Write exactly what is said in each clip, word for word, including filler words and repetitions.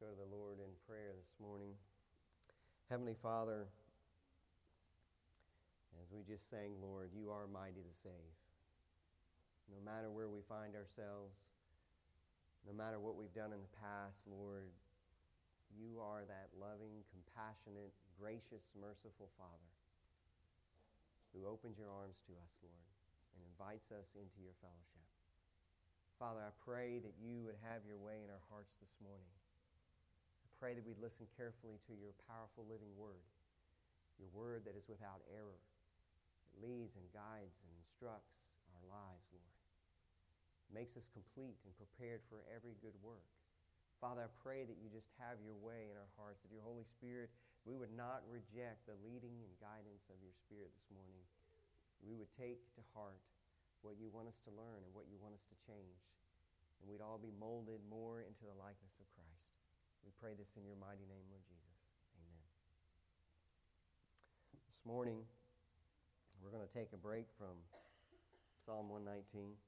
go to the Lord in prayer this morning. Heavenly Father, as we just sang, Lord, you are mighty to save. No matter where we find ourselves, no matter what we've done in the past, Lord, you are that loving, compassionate, gracious, merciful Father who opens your arms to us, Lord, and invites us into your fellowship. Father, I pray that you would have your way in our hearts this morning. I pray that we'd listen carefully to your powerful living word, your word that is without error, that leads and guides and instructs our lives, Lord. It makes us complete and prepared for every good work. Father, I pray that you just have your way in our hearts, that your Holy Spirit, we would not reject the leading and guidance of your Spirit this morning. We would take to heart what you want us to learn and what you want us to change. And we'd all be molded more into the likeness of Christ. We pray this in your mighty name, Lord Jesus. Amen. This morning, we're going to take a break from Psalm one nineteen.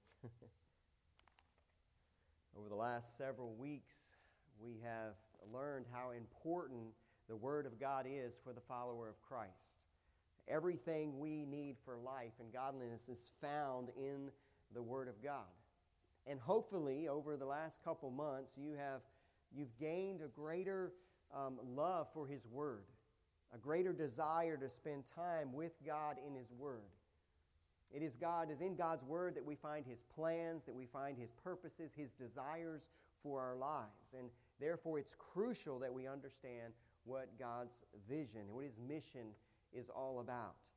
Over the last several weeks, we have learned how important the Word of God is for the follower of Christ. Everything we need for life and godliness is found in the Word of God. And hopefully, over the last couple months, you have you've gained a greater um, love for His Word, a greater desire to spend time with God in His Word. It is God, is in God's Word that we find His plans, that we find His purposes, His desires for our lives. And therefore, it's crucial that we understand what God's vision and what His mission is all about.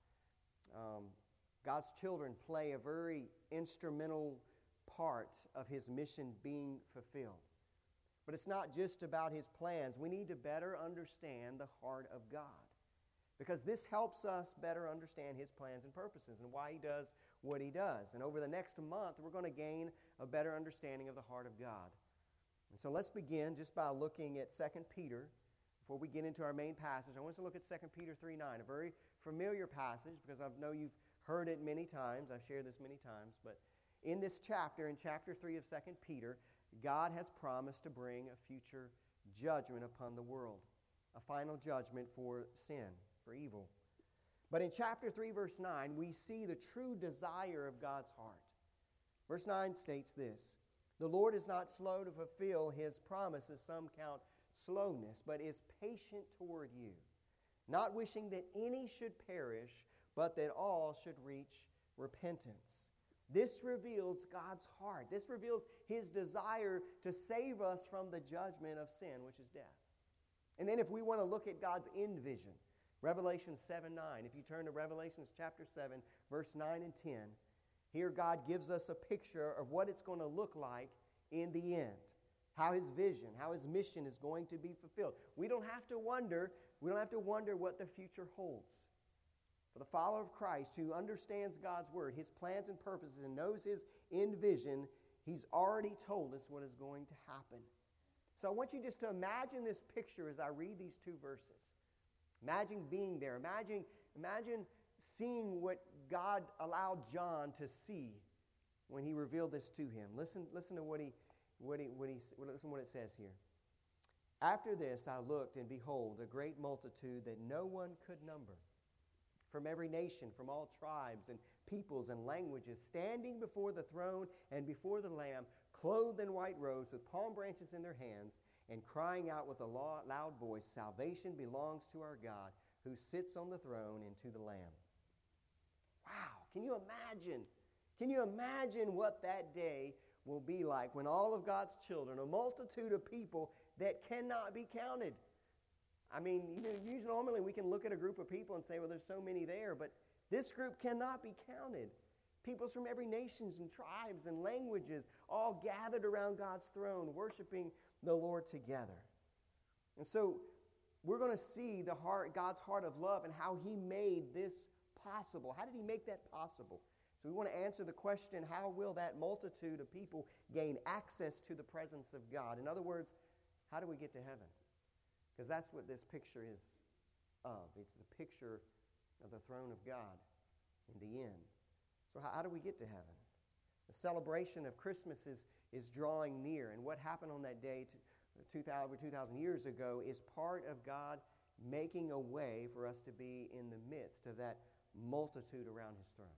Um, God's children play a very instrumental part of His mission being fulfilled. But it's not just about His plans. We need to better understand the heart of God, because this helps us better understand His plans and purposes and why He does what He does. And over the next month, we're going to gain a better understanding of the heart of God. And so let's begin just by looking at Second Peter. Before we get into our main passage, I want us to look at Second Peter three nine, a very familiar passage because I know you've heard it many times. I've shared this many times. But in this chapter, in chapter three of Second Peter, God has promised to bring a future judgment upon the world, a final judgment for sin, for evil. But in chapter three, verse nine, we see the true desire of God's heart. Verse nine states this: "The Lord is not slow to fulfill His promises, some count slowness, but is patient toward you, not wishing that any should perish, but that all should reach repentance." This reveals God's heart. This reveals His desire to save us from the judgment of sin, which is death. And then if we want to look at God's end vision, Revelation seven nine, if you turn to Revelation chapter seven, verse nine and ten, here God gives us a picture of what it's going to look like in the end. How His vision, how His mission is going to be fulfilled. We don't have to wonder, we don't have to wonder what the future holds. For the follower of Christ who understands God's Word, His plans and purposes, and knows His end vision, He's already told us what is going to happen. So I want you just to imagine this picture as I read these two verses. Imagine being there. Imagine, imagine seeing what God allowed John to see when He revealed this to him. Listen, listen to what he What he, what he, listen to what it says here. "After this I looked, and behold, a great multitude that no one could number, from every nation, from all tribes and peoples and languages, standing before the throne and before the Lamb, clothed in white robes, with palm branches in their hands, and crying out with a loud voice, 'Salvation belongs to our God, who sits on the throne, and to the Lamb.'" Wow! Can you imagine? Can you imagine what that day will be like when all of God's children, a multitude of people that cannot be counted? I mean, you know, usually normally we can look at a group of people and say, well, there's so many there, but this group cannot be counted. Peoples from every nations and tribes and languages, all gathered around God's throne, worshiping the Lord together. And so we're going to see the heart, God's heart of love and how He made this possible. How did He make that possible? So we want to answer the question, how will that multitude of people gain access to the presence of God? In other words, how do we get to heaven? Because that's what this picture is of. It's the picture of the throne of God in the end. So how, how do we get to heaven? The celebration of Christmas is, is drawing near. And what happened on that day to, two thousand, over two thousand years ago is part of God making a way for us to be in the midst of that multitude around his throne.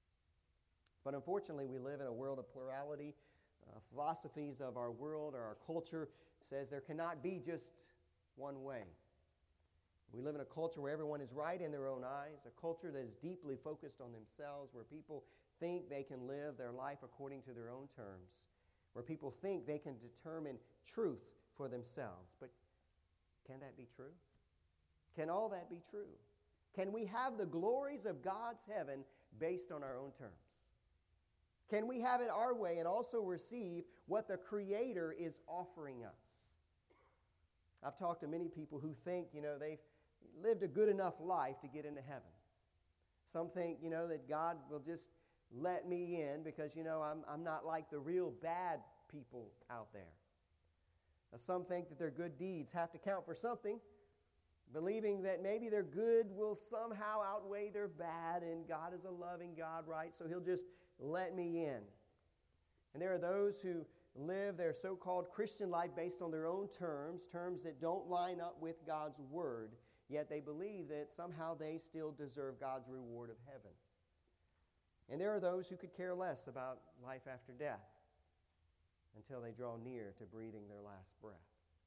But unfortunately, we live in a world of plurality. Uh, philosophies of our world or our culture says there cannot be just one way. We live in a culture where everyone is right in their own eyes, a culture that is deeply focused on themselves, where people think they can live their life according to their own terms, where people think they can determine truth for themselves. But can that be true? Can all that be true? Can we have the glories of God's heaven based on our own terms? Can we have it our way and also receive what the Creator is offering us? I've talked to many people who think, you know, they've lived a good enough life to get into heaven. Some think, you know, that God will just let me in because, you know, I'm, I'm not like the real bad people out there. Now, some think that their good deeds have to count for something, believing that maybe their good will somehow outweigh their bad, and God is a loving God, right? So he'll just let me in. And there are those who live their so-called Christian life based on their own terms, terms that don't line up with God's Word, yet they believe that somehow they still deserve God's reward of heaven. And there are those who could care less about life after death until they draw near to breathing their last breath.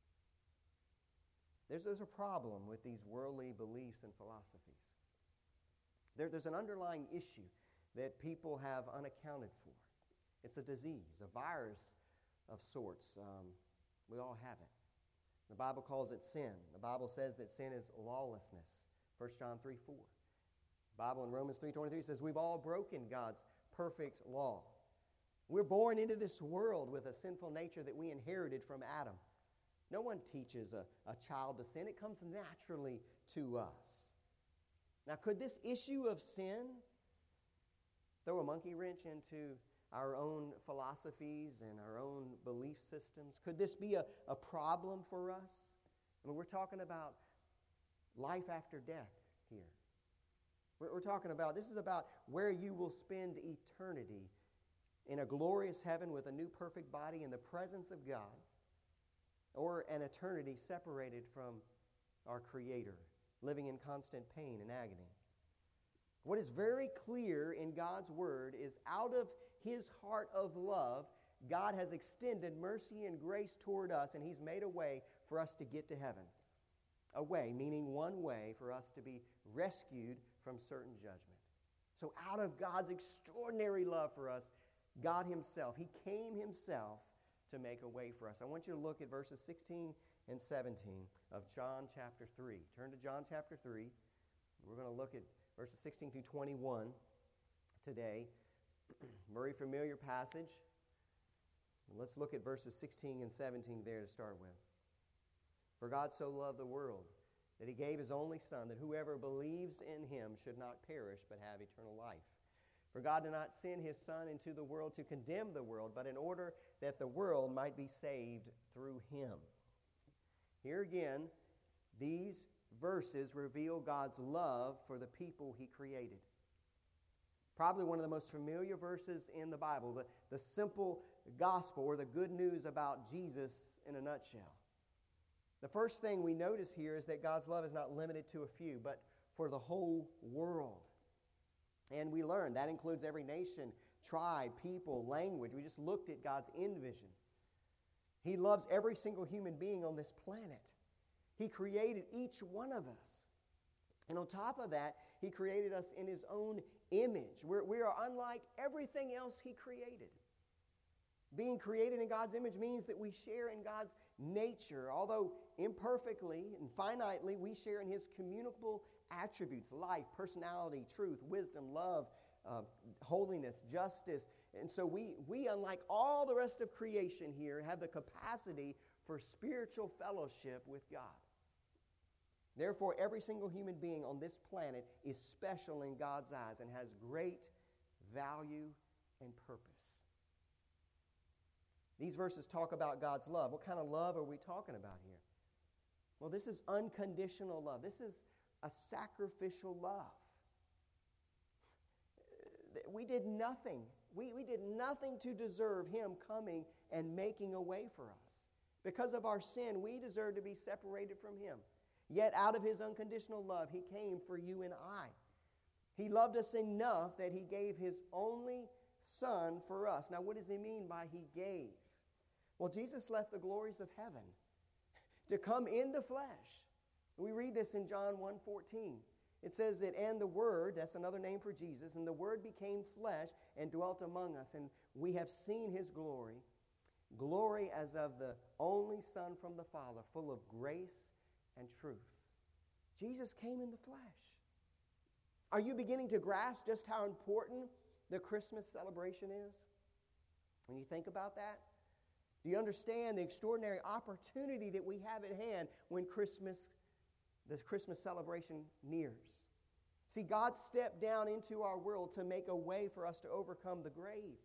There's, there's a problem with these worldly beliefs and philosophies. There, there's an underlying issue that people have unaccounted for. It's a disease, a virus of sorts. Um, we all have it. The Bible calls it sin. The Bible says that sin is lawlessness. First John three four. The Bible in Romans three twenty-three says we've all broken God's perfect law. We're born into this world with a sinful nature that we inherited from Adam. No one teaches a, a child to sin. It comes naturally to us. Now, could this issue of sin throw a monkey wrench into our own philosophies and our own belief systems? Could this be a, a problem for us? I mean, we're talking about life after death here. We're, we're talking about, this is about where you will spend eternity in a glorious heaven with a new perfect body in the presence of God, or an eternity separated from our Creator, living in constant pain and agony. What is very clear in God's Word is out of His heart of love, God has extended mercy and grace toward us, and He's made a way for us to get to heaven. A way, meaning one way for us to be rescued from certain judgment. So out of God's extraordinary love for us, God Himself, He came Himself to make a way for us. I want you to look at verses sixteen and seventeen of John chapter three. Turn to John chapter three. We're going to look at verses sixteen through twenty-one today. Very familiar passage. Let's look at verses sixteen and seventeen there to start with. For God so loved the world that He gave His only Son, that whoever believes in Him should not perish but have eternal life. For God did not send His Son into the world to condemn the world, but in order that the world might be saved through Him. Here again, these verses reveal God's love for the people He created. Probably one of the most familiar verses in the Bible, the, the simple gospel or the good news about Jesus in a nutshell. The first thing we notice here is that God's love is not limited to a few, but for the whole world. And we learn that includes every nation, tribe, people, language. We just looked at God's end vision. He loves every single human being on this planet. He created each one of us. And on top of that, He created us in His own image. We're, we are unlike everything else He created. Being created in God's image means that we share in God's nature. Although imperfectly and finitely, we share in His communicable attributes: life, personality, truth, wisdom, love, uh, holiness, justice. And so we, we, unlike all the rest of creation here, have the capacity for spiritual fellowship with God. Therefore, every single human being on this planet is special in God's eyes and has great value and purpose. These verses talk about God's love. What kind of love are we talking about here? Well, this is unconditional love. This is a sacrificial love. We did nothing. We, we did nothing to deserve Him coming and making a way for us. Because of our sin, we deserve to be separated from Him. Yet out of His unconditional love, He came for you and I. He loved us enough that He gave His only Son for us. Now, what does He mean by He gave? Well, Jesus left the glories of heaven to come in the flesh. We read this in John one fourteen. It says that, and the Word, that's another name for Jesus, and the Word became flesh and dwelt among us, and we have seen His glory, glory as of the only Son from the Father, full of grace and truth. Jesus came in the flesh. Are you beginning to grasp just how important the Christmas celebration is? When you think about that, do you understand the extraordinary opportunity that we have at hand when Christmas, this Christmas celebration nears? See, God stepped down into our world to make a way for us to overcome the grave,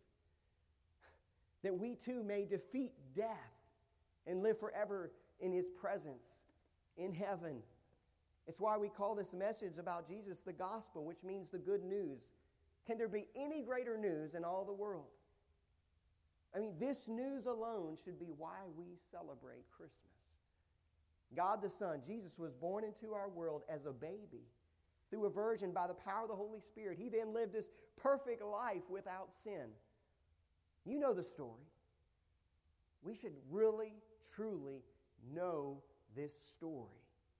that we too may defeat death and live forever in His presence in heaven. It's why we call this message about Jesus the gospel, which means the good news. Can there be any greater news in all the world? I mean, this news alone should be why we celebrate Christmas. God the Son, Jesus, was born into our world as a baby through a virgin by the power of the Holy Spirit. He then lived this perfect life without sin. You know the story. We should really, truly know this story.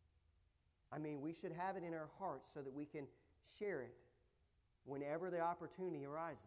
I mean, we should have it in our hearts so that we can share it whenever the opportunity arises.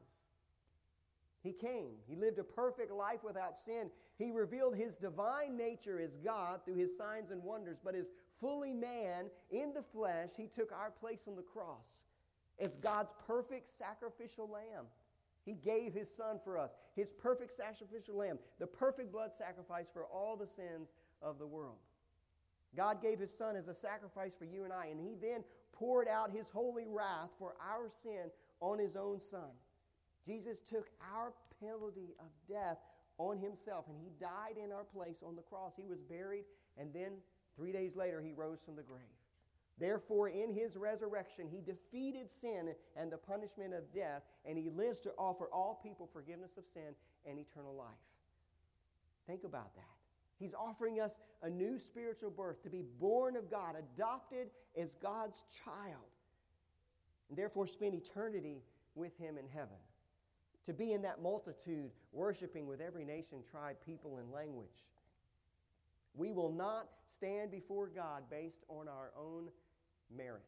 He came. He lived a perfect life without sin. He revealed His divine nature as God through His signs and wonders, but as fully man in the flesh, He took our place on the cross as God's perfect sacrificial lamb. He gave His Son for us, His perfect sacrificial lamb, the perfect blood sacrifice for all the sins of the world. God gave His Son as a sacrifice for you and I, and He then poured out His holy wrath for our sin on His own Son. Jesus took our penalty of death on Himself, and He died in our place on the cross. He was buried, and then three days later, He rose from the grave. Therefore, in His resurrection, He defeated sin and the punishment of death, and He lives to offer all people forgiveness of sin and eternal life. Think about that. He's offering us a new spiritual birth, to be born of God, adopted as God's child, and therefore spend eternity with Him in heaven. To be in that multitude, worshiping with every nation, tribe, people, and language. We will not stand before God based on our own merit.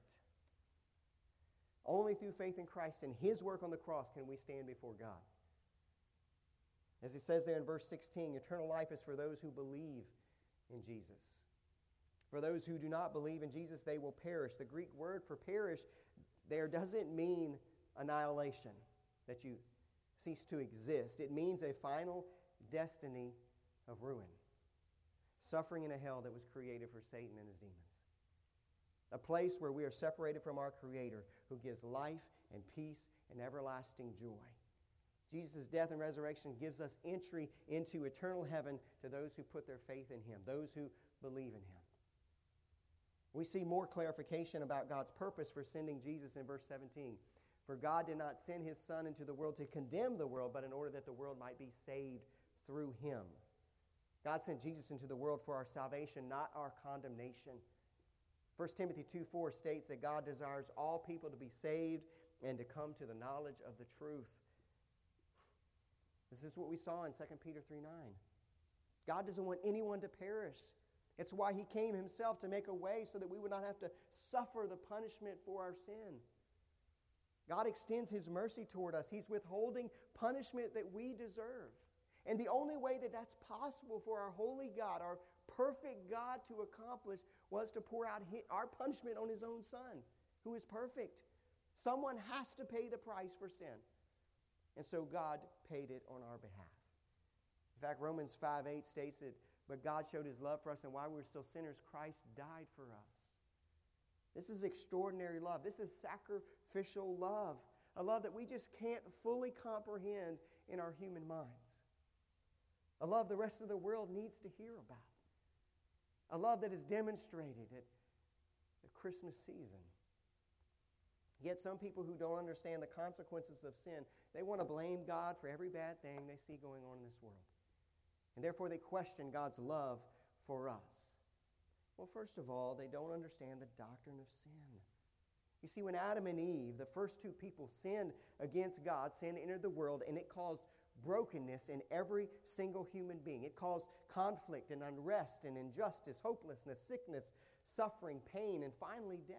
Only through faith in Christ and His work on the cross can we stand before God. As it says there in verse sixteen, eternal life is for those who believe in Jesus. For those who do not believe in Jesus, they will perish. The Greek word for perish there doesn't mean annihilation, that you cease to exist. It means a final destiny of ruin, suffering in a hell that was created for Satan and his demons. A place where we are separated from our Creator, who gives life and peace and everlasting joy. Jesus' death and resurrection gives us entry into eternal heaven to those who put their faith in Him, those who believe in Him. We see more clarification about God's purpose for sending Jesus in verse seventeen. For God did not send His Son into the world to condemn the world, but in order that the world might be saved through Him. God sent Jesus into the world for our salvation, not our condemnation. First Timothy two four states that God desires all people to be saved and to come to the knowledge of the truth. This is what we saw in Second Peter three nine. God doesn't want anyone to perish. It's why He came Himself, to make a way so that we would not have to suffer the punishment for our sin. God extends His mercy toward us. He's withholding punishment that we deserve. And the only way that that's possible for our holy God, our perfect God, to accomplish was to pour out our punishment on His own Son, who is perfect. Someone has to pay the price for sin. And so God paid it on our behalf. In fact, Romans five eight states that, but God showed His love for us, and while we were still sinners, Christ died for us. This is extraordinary love. This is sacrificial love. A love that we just can't fully comprehend in our human minds. A love the rest of the world needs to hear about. A love that is demonstrated at the Christmas season. Yet some people who don't understand the consequences of sin, they want to blame God for every bad thing they see going on in this world. And therefore they question God's love for us. Well, first of all, they don't understand the doctrine of sin. You see, when Adam and Eve, the first two people, sinned against God, sin entered the world, and it caused brokenness in every single human being. It caused conflict and unrest and injustice, hopelessness, sickness, suffering, pain, and finally death.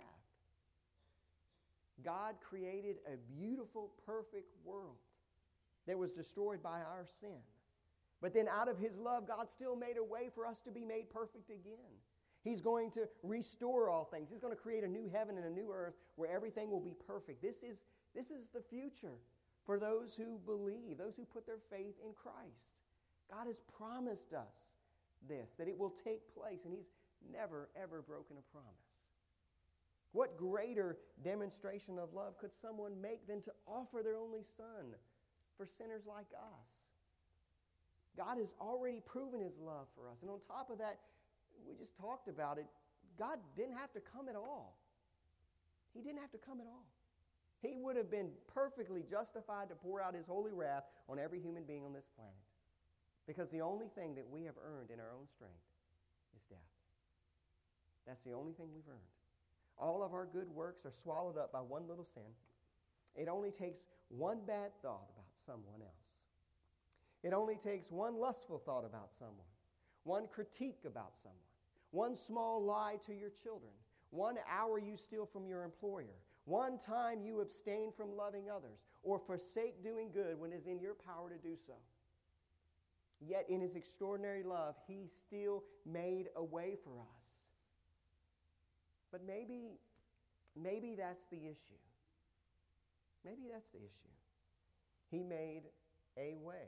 God created a beautiful, perfect world that was destroyed by our sin. But then out of His love, God still made a way for us to be made perfect again. He's going to restore all things. He's going to create a new heaven and a new earth where everything will be perfect. This is, this is the future for those who believe, those who put their faith in Christ. God has promised us this, that it will take place, and He's never, ever broken a promise. What greater demonstration of love could someone make than to offer their only Son for sinners like us? God has already proven His love for us. And on top of that, we just talked about it, God didn't have to come at all. He didn't have to come at all. He would have been perfectly justified to pour out His holy wrath on every human being on this planet. Because the only thing that we have earned in our own strength is death. That's the only thing we've earned. All of our good works are swallowed up by one little sin. It only takes one bad thought about someone else. It only takes one lustful thought about someone, one critique about someone, one small lie to your children, one hour you steal from your employer, one time you abstain from loving others, or forsake doing good when it is in your power to do so. Yet in His extraordinary love, He still made a way for us. But maybe, maybe that's the issue. Maybe that's the issue. He made a way.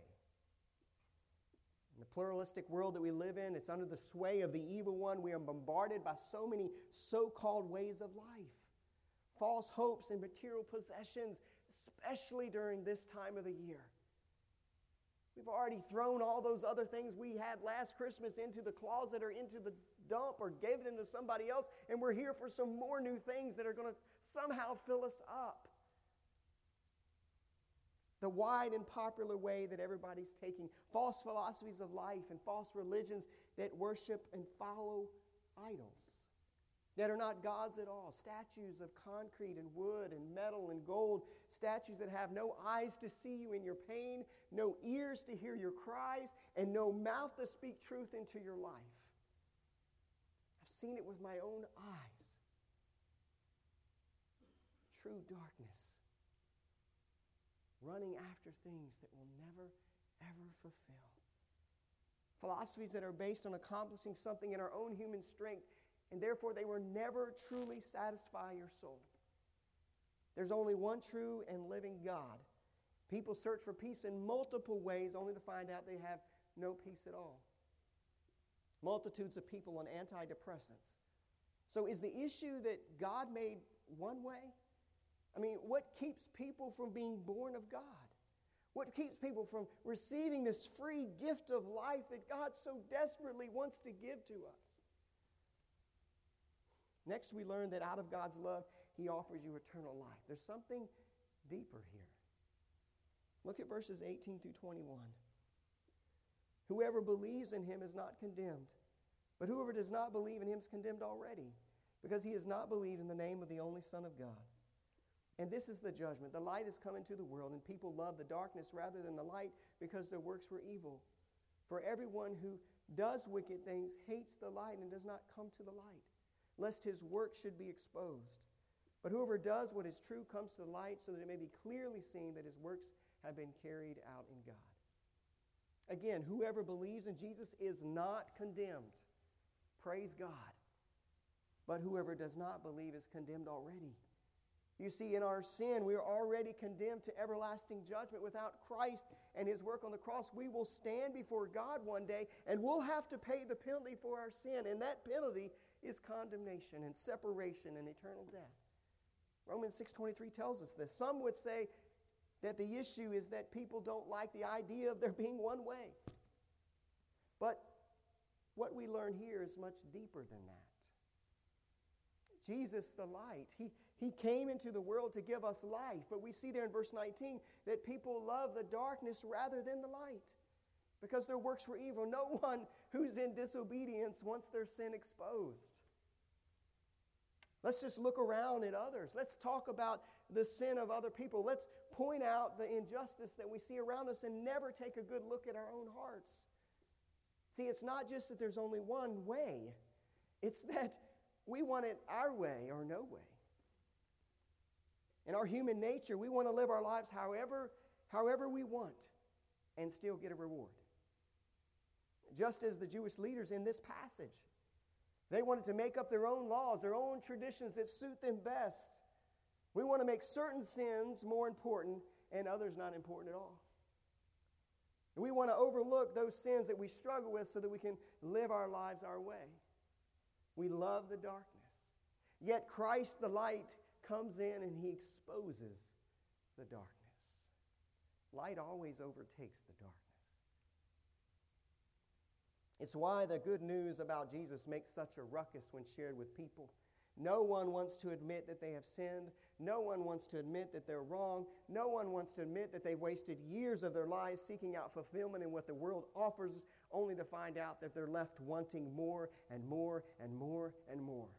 In the pluralistic world that we live in, it's under the sway of the evil one. We are bombarded by so many so-called ways of life. False hopes and material possessions, especially during this time of the year. We've already thrown all those other things we had last Christmas into the closet or into the dump or gave them to somebody else, and we're here for some more new things that are going to somehow fill us up. The wide and popular way that everybody's taking, false philosophies of life and false religions that worship and follow idols that are not gods at all. Statues of concrete and wood and metal and gold. Statues that have no eyes to see you in your pain, no ears to hear your cries, and no mouth to speak truth into your life. I've seen it with my own eyes. True darkness. Running after things that will never, ever fulfill. Philosophies that are based on accomplishing something in our own human strength, and therefore they will never truly satisfy your soul. There's only one true and living God. People search for peace in multiple ways only to find out they have no peace at all. Multitudes of people on antidepressants. So is the issue that God made one way? I mean, what keeps people from being born of God? What keeps people from receiving this free gift of life that God so desperately wants to give to us? Next, we learn that out of God's love, He offers you eternal life. There's something deeper here. Look at verses eighteen through twenty-one. Whoever believes in Him is not condemned, but whoever does not believe in Him is condemned already, because he has not believed in the name of the only Son of God. And this is the judgment. The light has come into the world, and people love the darkness rather than the light because their works were evil. For everyone who does wicked things hates the light and does not come to the light, lest his work should be exposed. But whoever does what is true comes to the light so that it may be clearly seen that his works have been carried out in God. Again, whoever believes in Jesus is not condemned. Praise God. But whoever does not believe is condemned already. You see, in our sin, we are already condemned to everlasting judgment. Without Christ and His work on the cross, we will stand before God one day, and we'll have to pay the penalty for our sin. And that penalty is condemnation and separation and eternal death. Romans six twenty-three tells us this. Some would say that the issue is that people don't like the idea of there being one way. But what we learn here is much deeper than that. Jesus, the light, he, he came into the world to give us life. But we see there in verse nineteen that people love the darkness rather than the light. because their works were evil. No one who's in disobedience wants their sin exposed. Let's just look around at others. Let's talk about the sin of other people. Let's point out the injustice that we see around us and never take a good look at our own hearts. See, it's not just that there's only one way. It's that we want it our way or no way. In our human nature, we want to live our lives however, however we want and still get a reward. Just as the Jewish leaders in this passage, they wanted to make up their own laws, their own traditions that suit them best. We want to make certain sins more important and others not important at all. We want to overlook those sins that we struggle with so that we can live our lives our way. We love the darkness. Yet Christ, the light, comes in and he exposes the darkness. Light always overtakes the darkness. It's why the good news about Jesus makes such a ruckus when shared with people. No one wants to admit that they have sinned. No one wants to admit that they're wrong. No one wants to admit that they wasted years of their lives seeking out fulfillment in what the world offers, only to find out that they're left wanting more and more and more and more.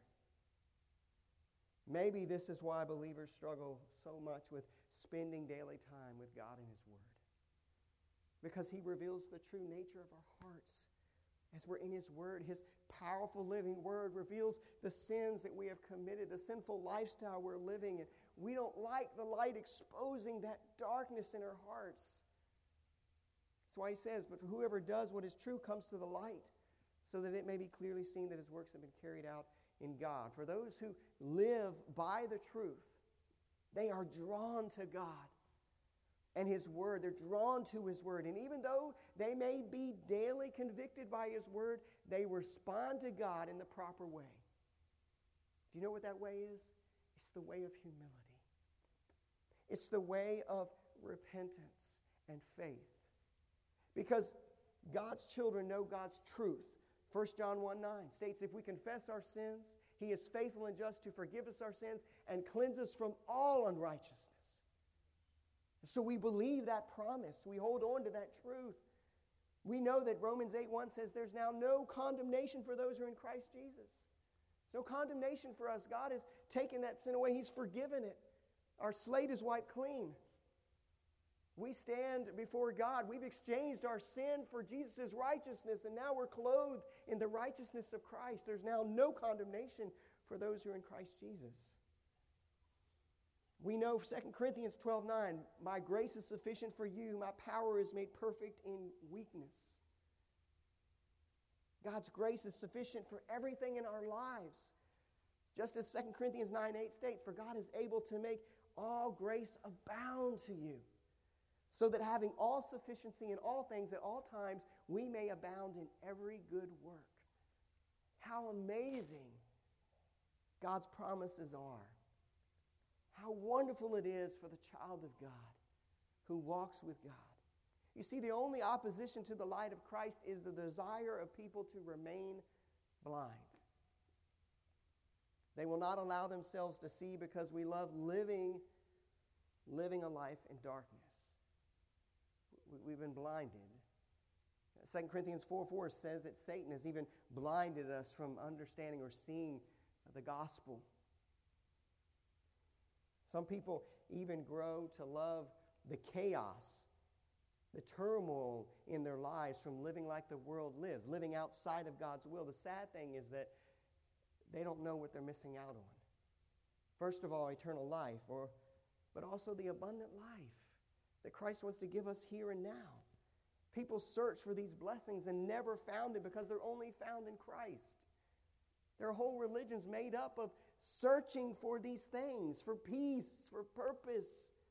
Maybe this is why believers struggle so much with spending daily time with God and His Word. Because He reveals the true nature of our hearts. As we're in His Word, His powerful living Word reveals the sins that we have committed, the sinful lifestyle we're living, and we don't like the light exposing that darkness in our hearts. That's why He says, but whoever does what is true comes to the light, so that it may be clearly seen that his works have been carried out in God. For those who live by the truth, they are drawn to God and His Word. They're drawn to His Word. And even though they may be daily convicted by His Word, they respond to God in the proper way. Do you know what that way is? It's the way of humility. It's the way of repentance and faith. Because God's children know God's truth. First John one nine states, if we confess our sins, He is faithful and just to forgive us our sins and cleanse us from all unrighteousness. So we believe that promise. We hold on to that truth. We know that Romans eight one says there's now no condemnation for those who are in Christ Jesus. There's no condemnation for us. God has taken that sin away. He's forgiven it. Our slate is wiped clean. We stand before God. We've exchanged our sin for Jesus' righteousness, and now we're clothed in the righteousness of Christ. There's now no condemnation for those who are in Christ Jesus. We know Second Corinthians twelve nine, my grace is sufficient for you. My power is made perfect in weakness. God's grace is sufficient for everything in our lives. Just as Second Corinthians nine eight states, for God is able to make all grace abound to you, so that having all sufficiency in all things at all times, we may abound in every good work. How amazing God's promises are. How wonderful it is for the child of God who walks with God. You see, the only opposition to the light of Christ is the desire of people to remain blind. They will not allow themselves to see because we love living, living a life in darkness. We've been blinded. Second Corinthians four four says that Satan has even blinded us from understanding or seeing the gospel. Some people even grow to love the chaos, the turmoil in their lives from living like the world lives, living outside of God's will. The sad thing is that they don't know what they're missing out on. First of all, eternal life, or but also the abundant life that Christ wants to give us here and now. People search for these blessings and never found it because they're only found in Christ. Their whole religion's made up of searching for these things, for peace, for purpose,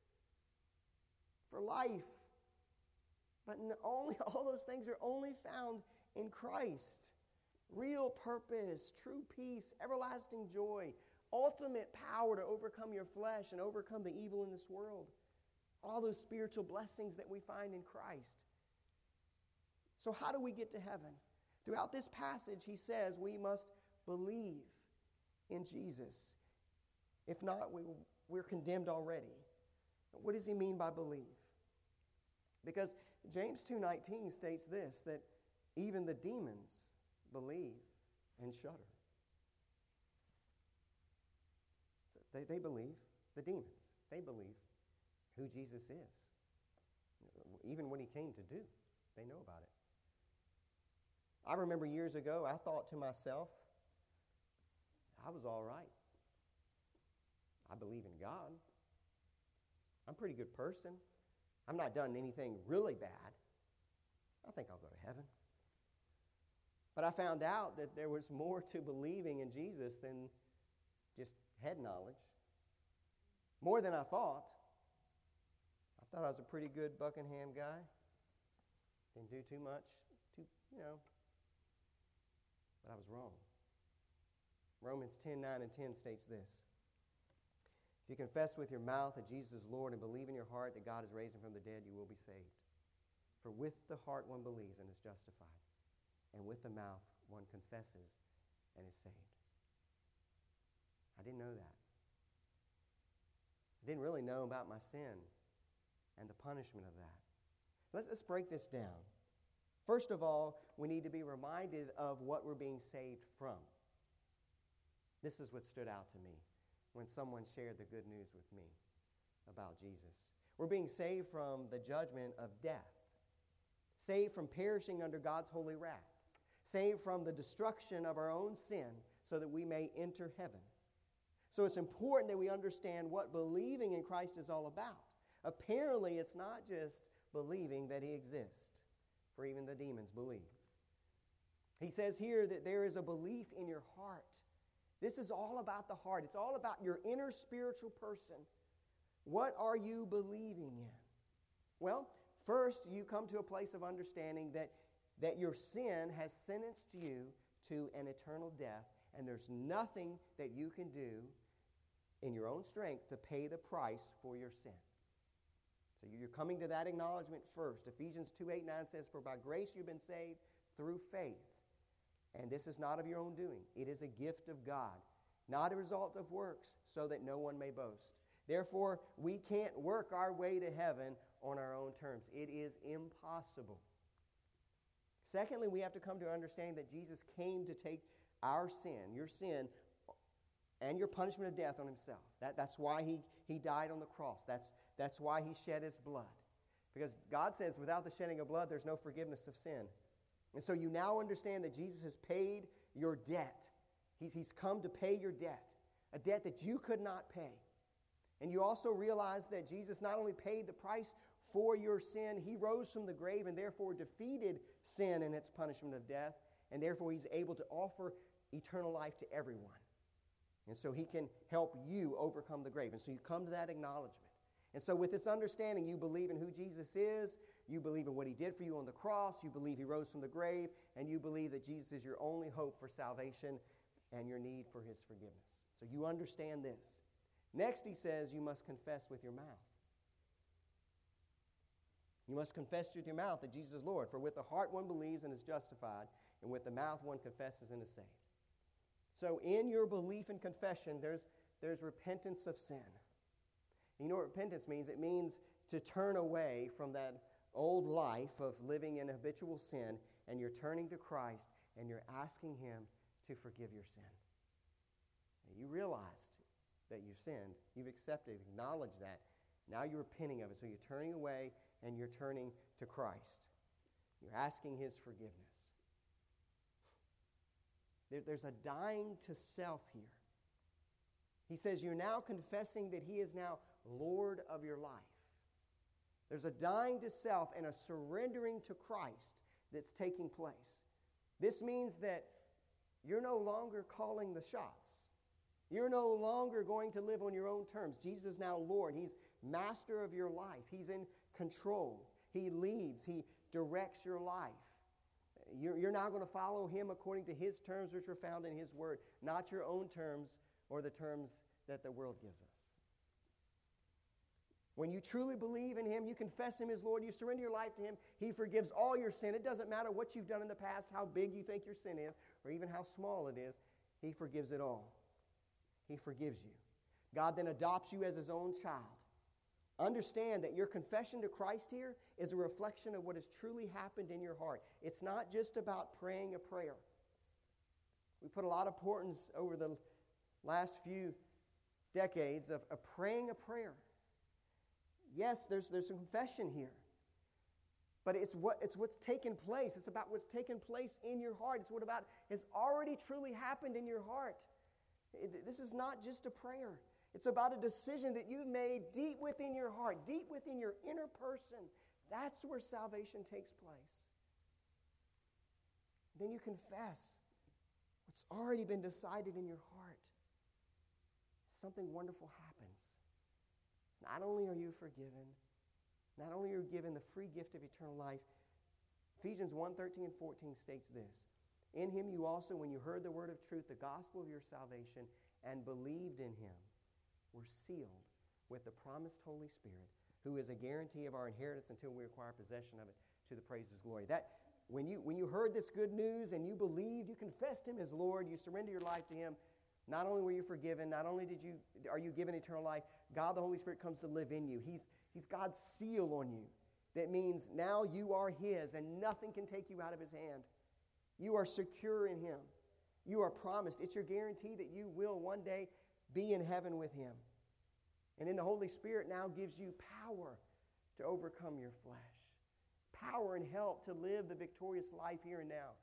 for life. But only all those things are only found in Christ. Real purpose, true peace, everlasting joy, ultimate power to overcome your flesh and overcome the evil in this world. All those spiritual blessings that we find in Christ. So how do we get to heaven? Throughout this passage, he says we must believe in Jesus. If not, we, we're condemned already. What does he mean by believe? Because James two nineteen states this, that even the demons believe and shudder. They, they believe, the demons, they believe who Jesus is. Even what he came to do, they know about it. I remember years ago, I thought to myself, I was all right. I believe in God. I'm a pretty good person. I've not done anything really bad. I think I'll go to heaven. But I found out that there was more to believing in Jesus than just head knowledge. More than I thought. I thought I was a pretty good Buckingham guy. Didn't do too much. Too, you know. But I was wrong. Romans ten nine and ten states this. If you confess with your mouth that Jesus is Lord and believe in your heart that God has raised him from the dead, you will be saved. For with the heart one believes and is justified, and with the mouth one confesses and is saved. I didn't know that. I didn't really know about my sin and the punishment of that. Let's, let's break this down. First of all, we need to be reminded of what we're being saved from. This is what stood out to me when someone shared the good news with me about Jesus. We're being saved from the judgment of death, saved from perishing under God's holy wrath, saved from the destruction of our own sin so that we may enter heaven. So it's important that we understand what believing in Christ is all about. Apparently, it's not just believing that he exists, for even the demons believe. He says here that there is a belief in your heart. This is all about the heart. It's all about your inner spiritual person. What are you believing in? Well, first, you come to a place of understanding that, that your sin has sentenced you to an eternal death, and there's nothing that you can do in your own strength to pay the price for your sin. So you're coming to that acknowledgement first. Ephesians two eight nine says, "For by grace you've been saved through faith. And this is not of your own doing. It is a gift of God, not a result of works, so that no one may boast." Therefore, we can't work our way to heaven on our own terms. It is impossible. Secondly, we have to come to understand that Jesus came to take our sin, your sin, and your punishment of death on himself. That, that's why he, he died on the cross. That's, that's why he shed his blood. Because God says without the shedding of blood, there's no forgiveness of sin. And so you now understand that Jesus has paid your debt. He's, he's come to pay your debt, a debt that you could not pay. And you also realize that Jesus not only paid the price for your sin, he rose from the grave and therefore defeated sin and its punishment of death, and therefore he's able to offer eternal life to everyone. And so he can help you overcome the grave. And so you come to that acknowledgement. And so with this understanding, you believe in who Jesus is, you believe in what he did for you on the cross, you believe he rose from the grave, and you believe that Jesus is your only hope for salvation and your need for his forgiveness. So you understand this. Next, he says you must confess with your mouth. You must confess with your mouth that Jesus is Lord. For with the heart one believes and is justified, and with the mouth one confesses and is saved. So in your belief and confession, there's, there's repentance of sin. You know what repentance means? It means to turn away from that old life of living in habitual sin, and you're turning to Christ, and you're asking him to forgive your sin. And you realized that you've sinned. You've accepted, acknowledged that. Now you're repenting of it. So you're turning away, and you're turning to Christ. You're asking his forgiveness. There, there's a dying to self here. He says you're now confessing that he is now Lord of your life. There's a dying to self and a surrendering to Christ that's taking place. This means that you're no longer calling the shots. You're no longer going to live on your own terms. Jesus is now Lord. He's master of your life. He's in control. He leads. He directs your life. You're, you're now going to follow him according to his terms, which are found in his word, not your own terms or the terms that the world gives us. When you truly believe in him, you confess him as Lord, you surrender your life to him, he forgives all your sin. It doesn't matter what you've done in the past, how big you think your sin is, or even how small it is, he forgives it all. He forgives you. God then adopts you as his own child. Understand that your confession to Christ here is a reflection of what has truly happened in your heart. It's not just about praying a prayer. We put a lot of importance over the last few decades of, of praying a prayer. Yes, there's, there's some confession here. But it's what it's what's taken place. It's about what's taken place in your heart. It's what about has already truly happened in your heart. It, this is not just a prayer. It's about a decision that you've made deep within your heart, deep within your inner person. That's where salvation takes place. Then you confess what's already been decided in your heart. Something wonderful happens. Not only are you forgiven, not only are you given the free gift of eternal life, Ephesians one, thirteen and fourteen states this. In him you also, when you heard the word of truth, the gospel of your salvation, and believed in him, were sealed with the promised Holy Spirit, who is a guarantee of our inheritance until we acquire possession of it to the praise of his glory. That when you when you heard this good news and you believed, you confessed him as Lord, you surrender your life to him, not only were you forgiven, not only did you are you given eternal life, God the Holy Spirit comes to live in you. He's He's God's seal on you. That means now you are his and nothing can take you out of his hand. You are secure in him. You are promised. It's your guarantee that you will one day be in heaven with him. And then the Holy Spirit now gives you power to overcome your flesh. Power and help to live the victorious life here and now.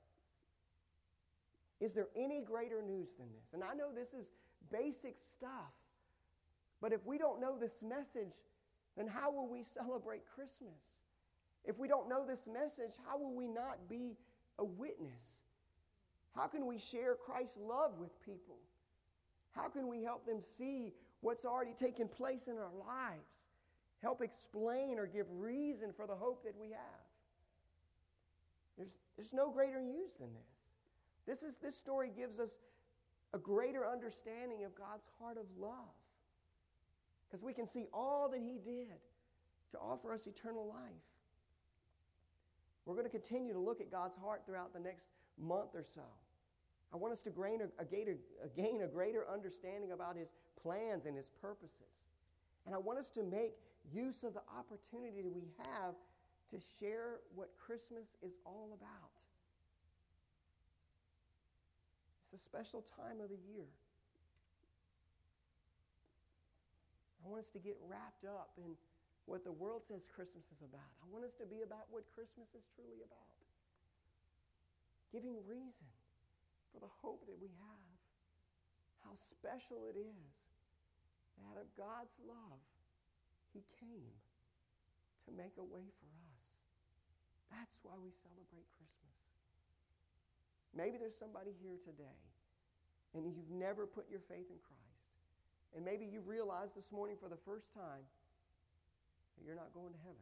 Is there any greater news than this? And I know this is basic stuff. But if we don't know this message, then how will we celebrate Christmas? If we don't know this message, how will we not be a witness? How can we share Christ's love with people? How can we help them see what's already taken place in our lives? Help explain or give reason for the hope that we have. There's, there's no greater news than this. This is, this story gives us a greater understanding of God's heart of love. Because we can see all that he did to offer us eternal life. We're going to continue to look at God's heart throughout the next month or so. I want us to gain a, a, a, gain a greater understanding about his plans and his purposes. And I want us to make use of the opportunity that we have to share what Christmas is all about. It's a special time of the year. I want us to get wrapped up in what the world says Christmas is about. I want us to be about what Christmas is truly about. Giving reason for the hope that we have. How special it is that out of God's love, he came to make a way for us. That's why we celebrate Christmas. Maybe there's somebody here today and you've never put your faith in Christ. And maybe you've realized this morning for the first time that you're not going to heaven.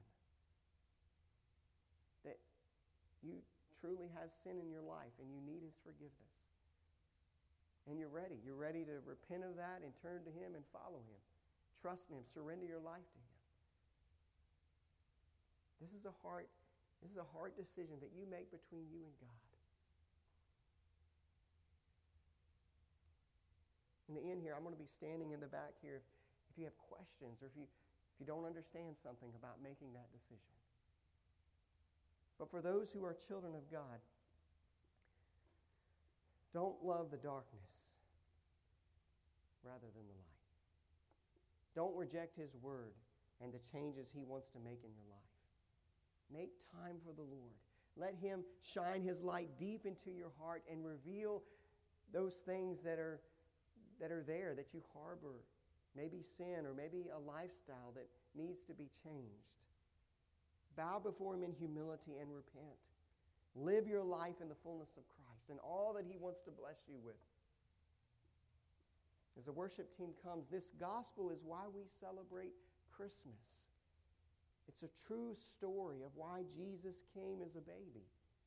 That you truly have sin in your life and you need his forgiveness. And you're ready. You're ready to repent of that and turn to him and follow him. Trust in him. Surrender your life to him. This is a hard, this is a hard decision that you make between you and God. In the end here, I'm going to be standing in the back here if, if you have questions or if you, if you don't understand something about making that decision. But for those who are children of God, don't love the darkness rather than the light. Don't reject his word and the changes he wants to make in your life. Make time for the Lord. Let him shine his light deep into your heart and reveal those things that are that are there that you harbor, maybe sin or maybe a lifestyle that needs to be changed. Bow before him in humility and repent. Live your life in the fullness of Christ and all that he wants to bless you with. As the worship team comes, this gospel is why we celebrate Christmas. It's a true story of why Jesus came as a baby.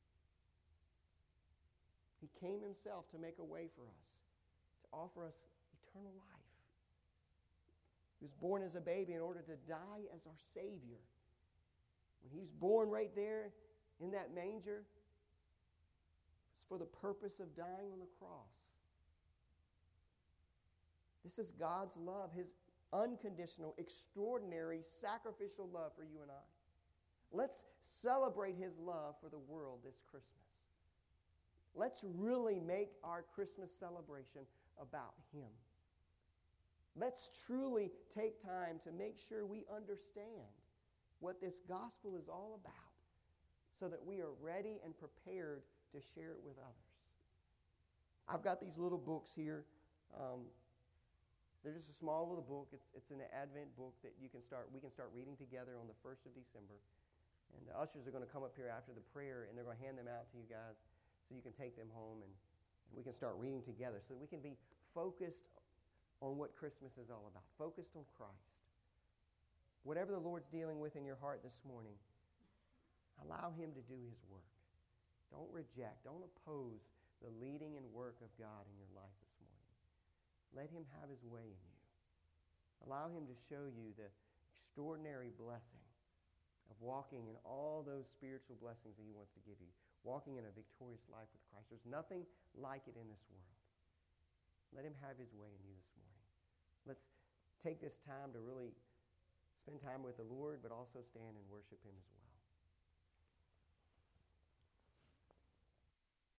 He came himself to make a way for us, to offer us eternal life. He was born as a baby in order to die as our Savior. When he was born right there in that manger, it's for the purpose of dying on the cross. This is God's love, his, unconditional, extraordinary, sacrificial love for you and I. Let's celebrate His love for the world this Christmas. Let's really make our Christmas celebration about Him. Let's truly take time to make sure we understand what this gospel is all about so that we are ready and prepared to share it with others. I've got these little books here. Um, they're just a small little book. It's, it's an Advent book that you can start. we can start reading together on the first of December. And the ushers are going to come up here after the prayer, and they're going to hand them out to you guys so you can take them home, and, and we can start reading together so that we can be focused on what Christmas is all about, focused on Christ. Whatever the Lord's dealing with in your heart this morning, allow Him to do His work. Don't reject, don't oppose the leading and work of God in your life this morning. Let Him have His way in you. Allow Him to show you the extraordinary blessing of walking in all those spiritual blessings that He wants to give you, walking in a victorious life with Christ. There's nothing like it in this world. Let Him have His way in you this morning. Let's take this time to really spend time with the Lord, but also stand and worship Him as well.